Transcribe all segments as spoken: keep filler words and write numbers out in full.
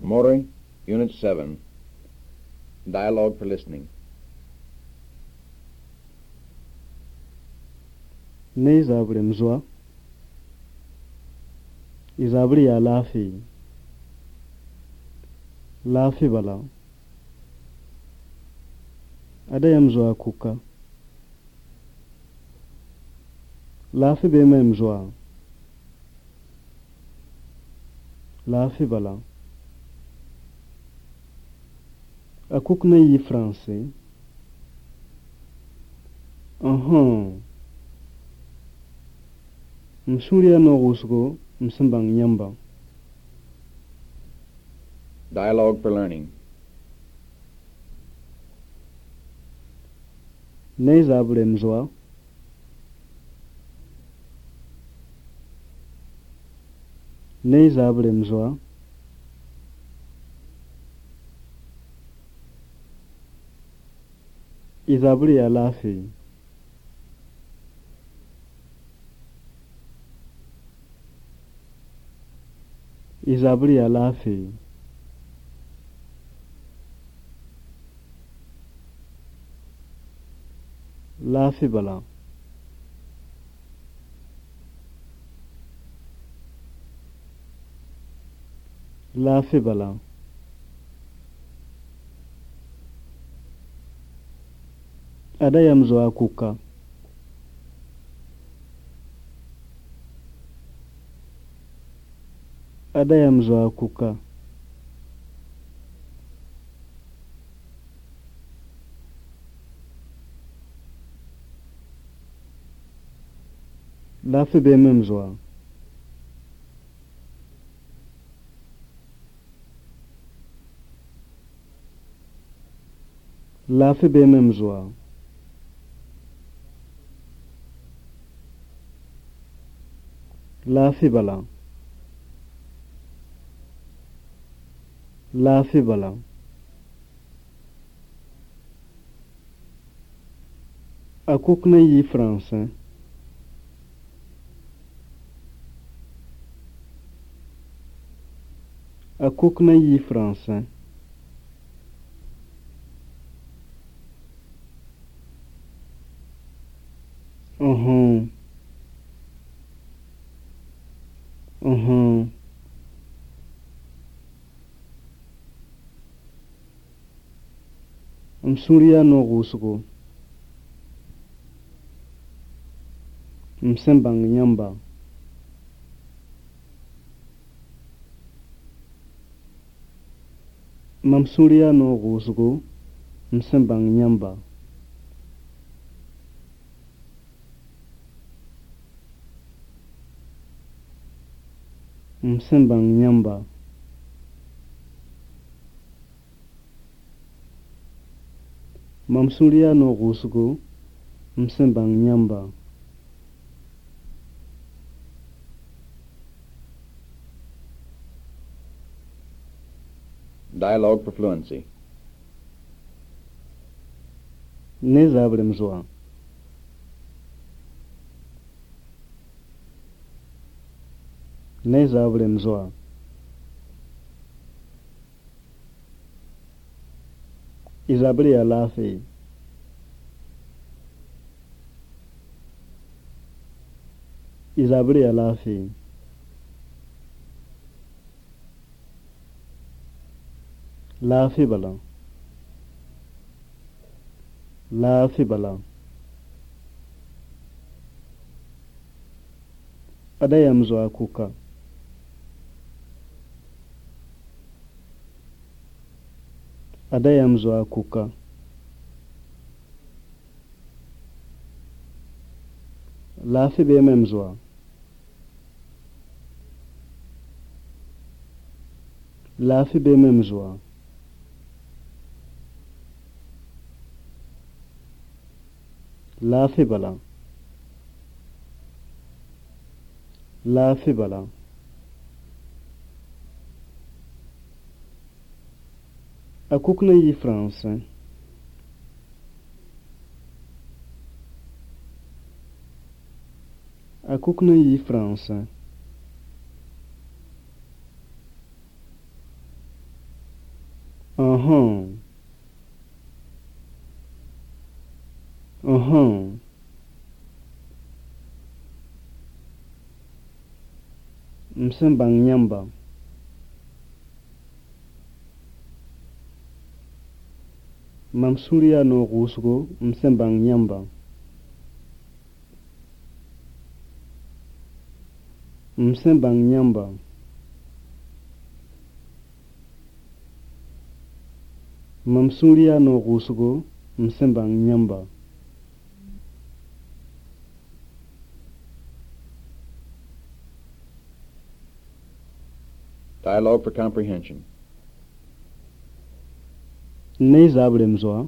Maury, Unit seven. Dialogue for listening. Ne izabule mzwa. Izabule ya lafi. Lafi bala. Ada ya mzwa kuka. Lafi beme mzwa. Lafi bala. Akuk na yi français. Uhum. Msuria no rusgo msimbang nyamba. Dialogue for learning. Ne izabule mzwa. Ne izabule mzwa. Izabule ya lafi. Izabule ya lafi. Lafi bala. Lafi bala. Ada ya mzwa kuka. Ada ya mzwa kuka. Lafi beme mzwa. Lafi beme mzwa. Lafi bala. Lafi bala. Akuk na yi français. Akuk na yi français. Uhum. Uhum. Msuria no rusgo. Msimbang nyamba. Mamsuria no rusgo. Msimbang nyamba. Msimbang nyamba. Mamsuria no rusgo. Msimbang nyamba. Dialogue for fluency. Ne izabule mzwa. Ne izabule mzwa. Izabule ya lafi. Izabule ya lafi. Lafi bala. Lafi bala. Ada ya mzwa kuka. Ada ya mzwa kuka. Lafi beme mzwa. Lafi beme mzwa. Lafi bala. Lafi bala. Akuk na yi français. Akuk na yi français. Uh-huh. Uh-huh. Msimba nyamba. Mamsuria no rusgo msimba nyamba. Msimba nyamba. Mamsuria no rusgo msimba nyamba. Dialogue for comprehension. Ne zabre mzwa.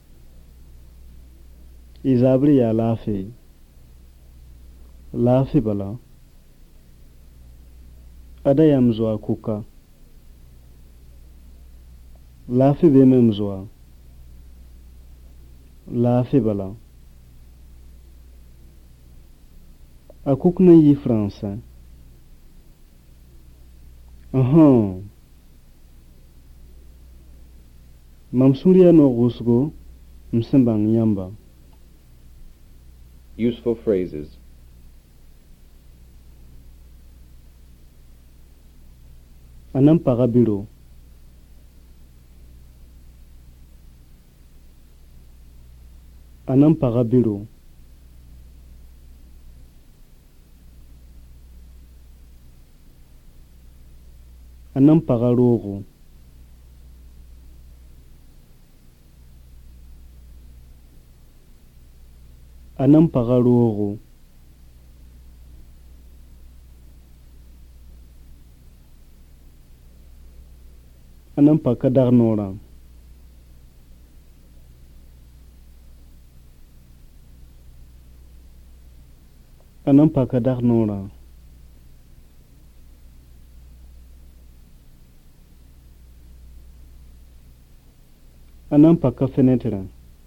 Izabri ya lafi. Lafi bala. Ada ya mzwa kuka. Lafi beme mzwa. Lafi bala. Akuk na yi français. Uh-huh. Mamsuria no rusgo msimba nyamba. Useful phrases. Anam parabiro. Anam parabiro. Anam paraloro. Anam paraloro. Anam pakadarnora. Anam pakadarnora. Anam paka fenêtre.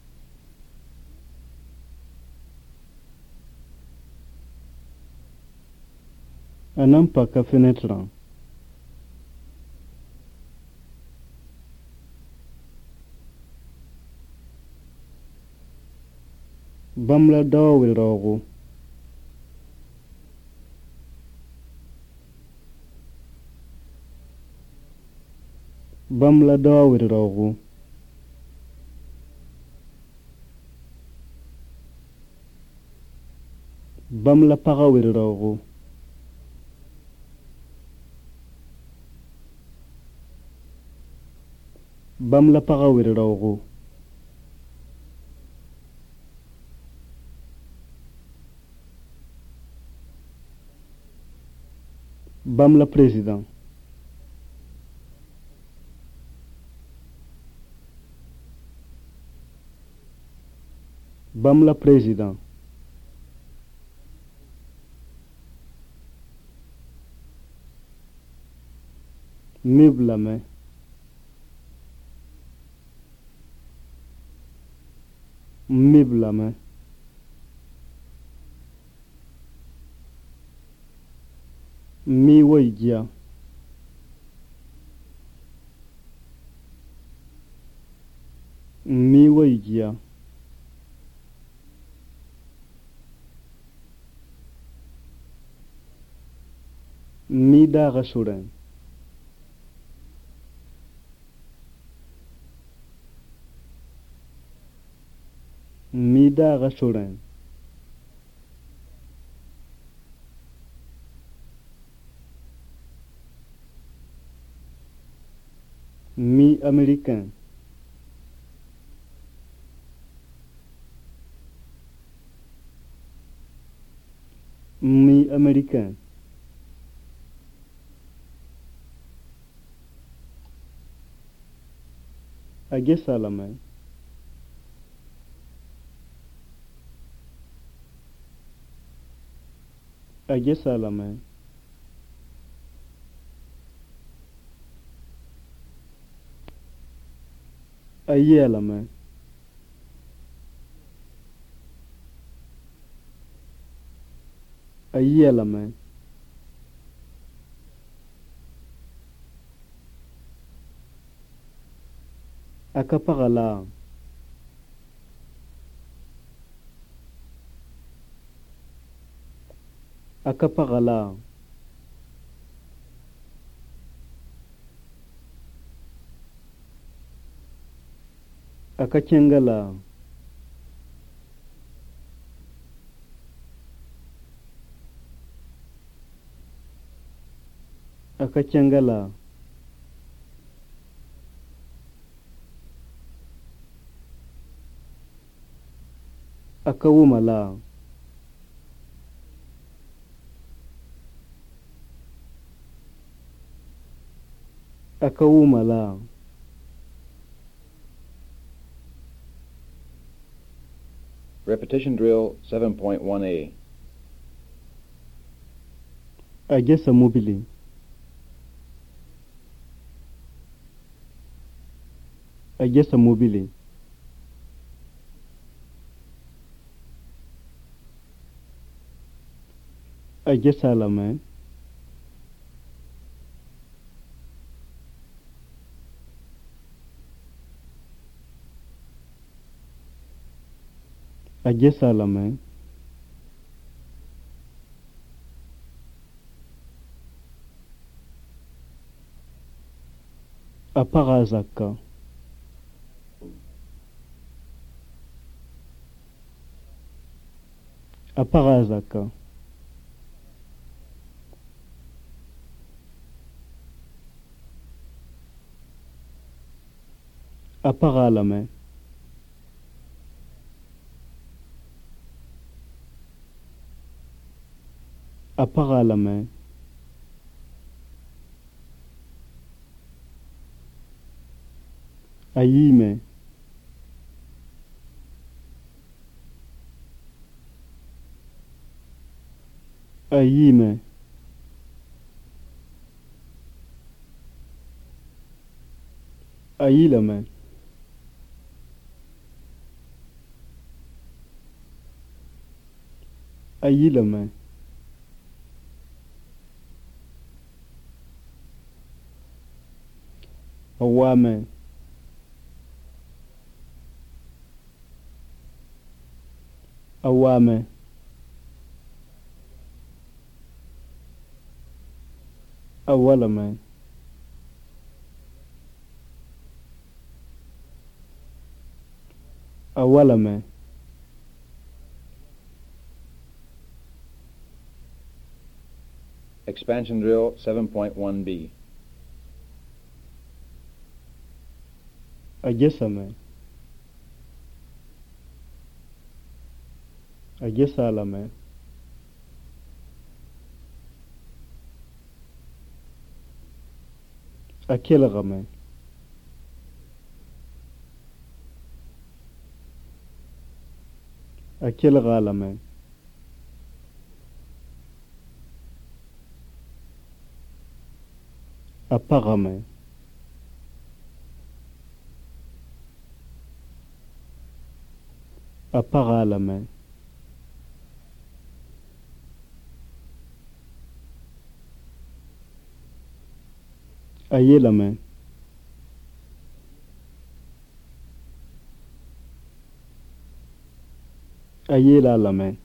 Anam paka fenêtre. Bamla dawa rogo. Bamla dawa rogo. Bamla paga rogo. Bamla paga rogo. Bamla président. Bamla président. Miblame. Miblame. Mi waygia. Mi waygia. Mi daga suren. Mi daga suren. Mi américain. Mi américain. Age salame. Age salame. Ayelame. Ayelame. akapagala akapagala akakyengala akakyengala akawumala akawumala Repetition drill seven point one A. agesa mobili agesa mobili agesa alame agesa alame apagazaka apagazaka apagalame apagalame ayime ayime ayilame ayilame awame awame awalame awalame Expansion drill seven point one B. agesame agesalame akelgame akelgalame apagame apagalame ayelame ayelalame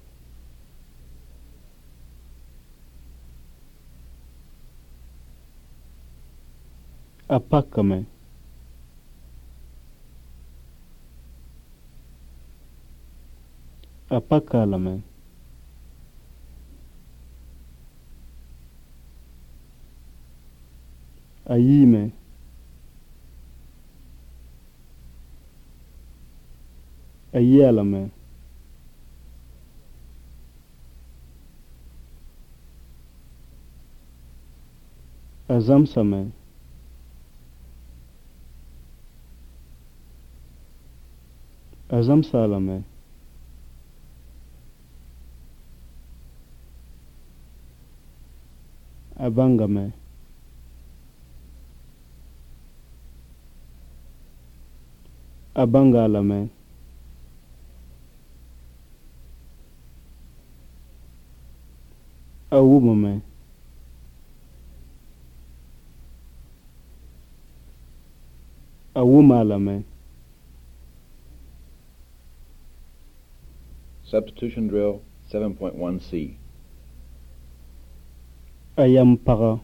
apakame apakalame ayime ayalame azamsame azamsalame abangame abangalame awumame awumalame Substitution drill seven point one C. Ayam para.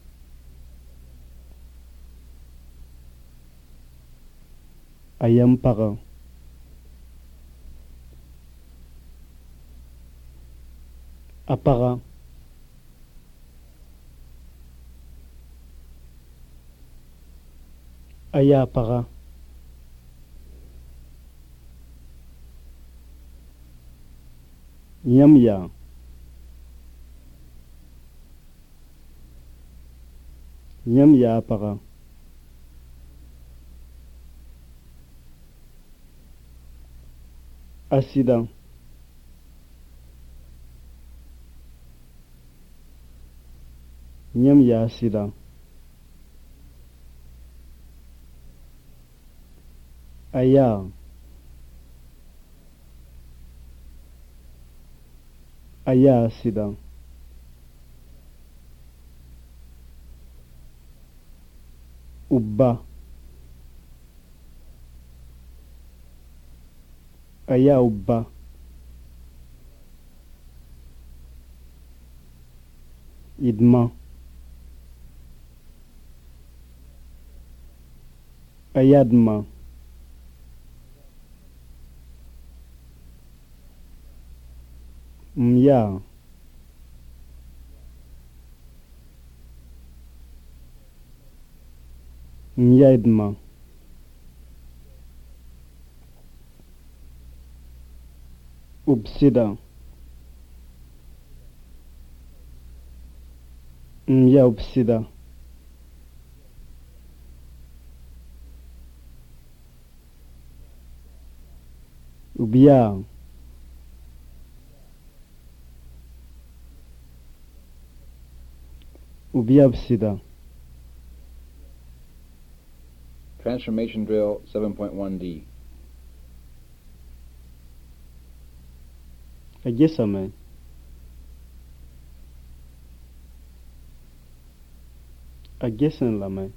Ayam para. Apara. Aya para. Nyam ya. Nyam ya para. Accident. Nyam ya accident. Aya. Aya accident. Ubba. Aya ubba. Idma. Ayadma. Mya. Myaidma. Ubsida. Mya ubsida. Ubya. Ubya ubsida. Transformation drill seven point one D. Agesame. Agesen lame.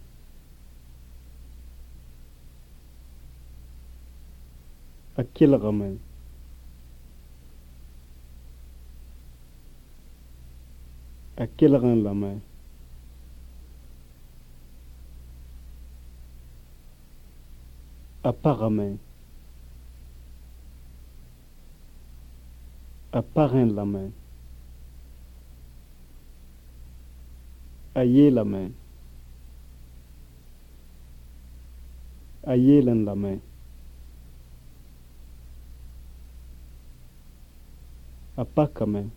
Akilgame. Akilgan lame. Apparame. Apparen lame. Aye lame. Ayelen lame. Apakame.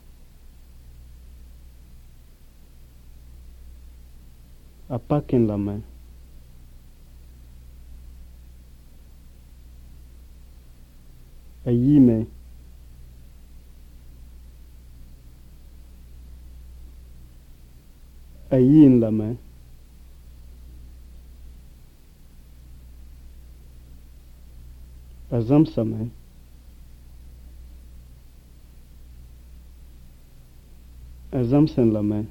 Apaken lame. Ayime. Ayin lame. Azamsame. Azamsen lame.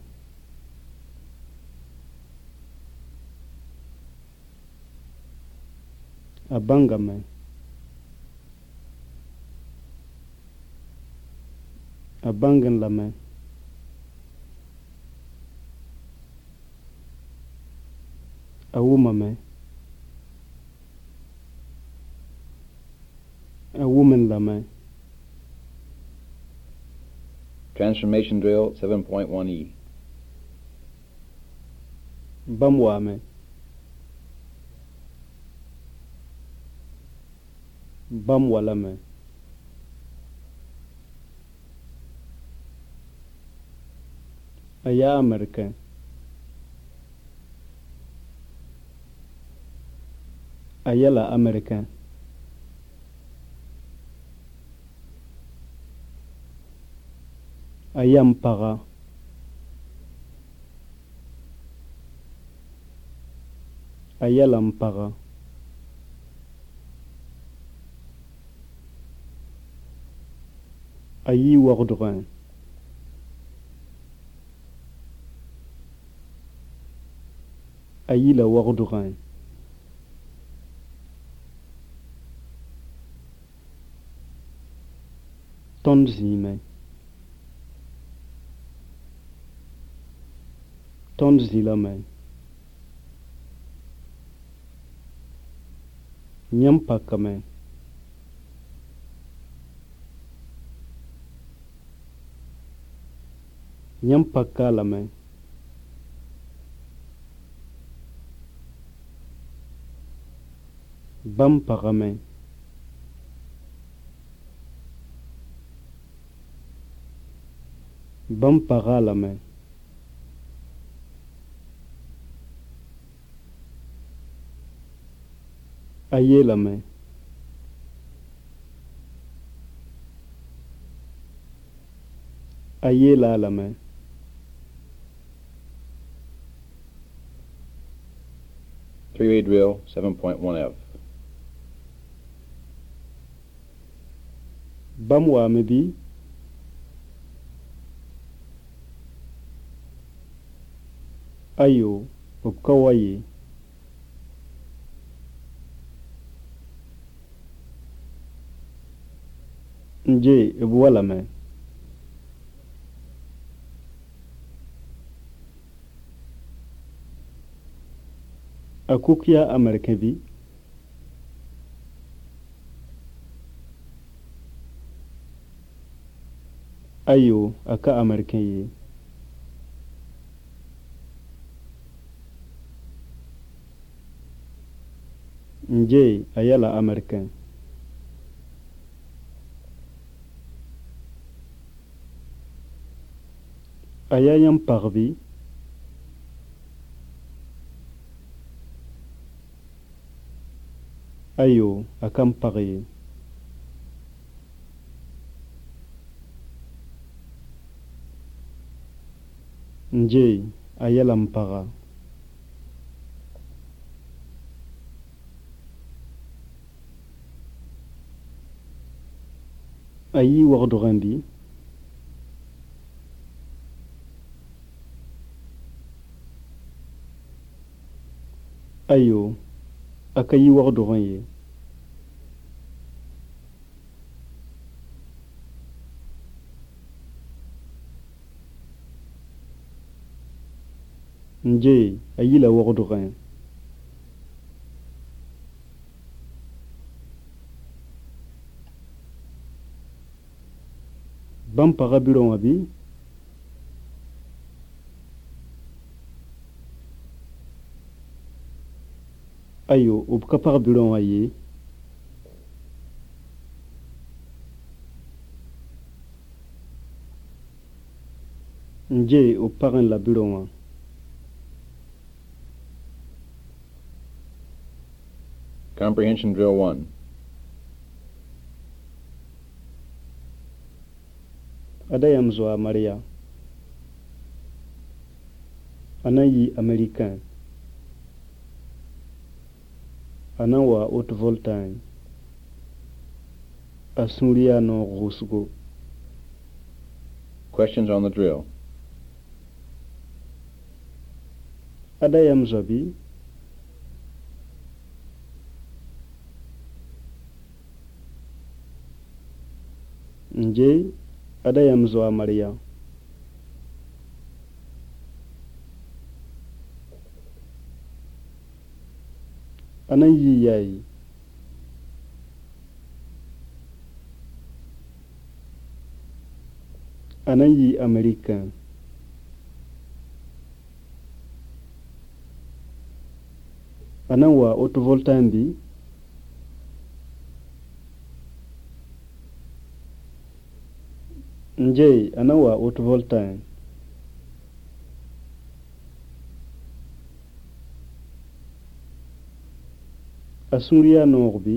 Abangame. Abangan lame. Awumame. A woman lame. Transformation drill seven point one E. Bamwame. Bamwalame. Aya American. Ayala American. Ayam para. Ayalam para. Ayi wardrin. Ayi la wardrin. tõnd zĩime tõnd zĩ lame yãmb pakame yãmb paka a lame bãmb pagame bãmb paga a lame a ye lame a ye la a lame Three-way drill, seven point one F. bãmb waame bɩ ayo b ka wa ye nje b wa lame a kuk yaa amɛrkẽ bɩ ayo a ka amɛrkẽ ye nje a yɛla amɛrkẽ a ya yãmb pag bɩ ayo a kan pag ye nje a yɛla m paga a yi wagdgẽ bɩ ayo a ka yi wagdgẽ ye nje a yi la wagdgẽ bãmb paga bɩrõ wã bɩ ayo b ka pag bɩrõ wã ye nje b pagẽ la bɩrõ wã Comprehension drill one. ada yãmb zoa Maria a na n yɩ américain a na n wa haute voltagne a sũur yaa noog wʋsgo Questions on the drill. ada yãmb zoa bɩ nje ada yãmb zoa Maria a na n yɩ yaay a na n yɩ américain a na n wa haute voltagne bɩ nje a na n wa haute voltagne a sũur yaa noog bɩ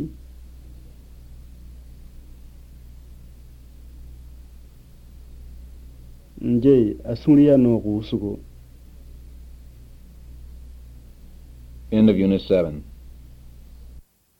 nje a sũur yaa noog wʋsgo End of Unit seven.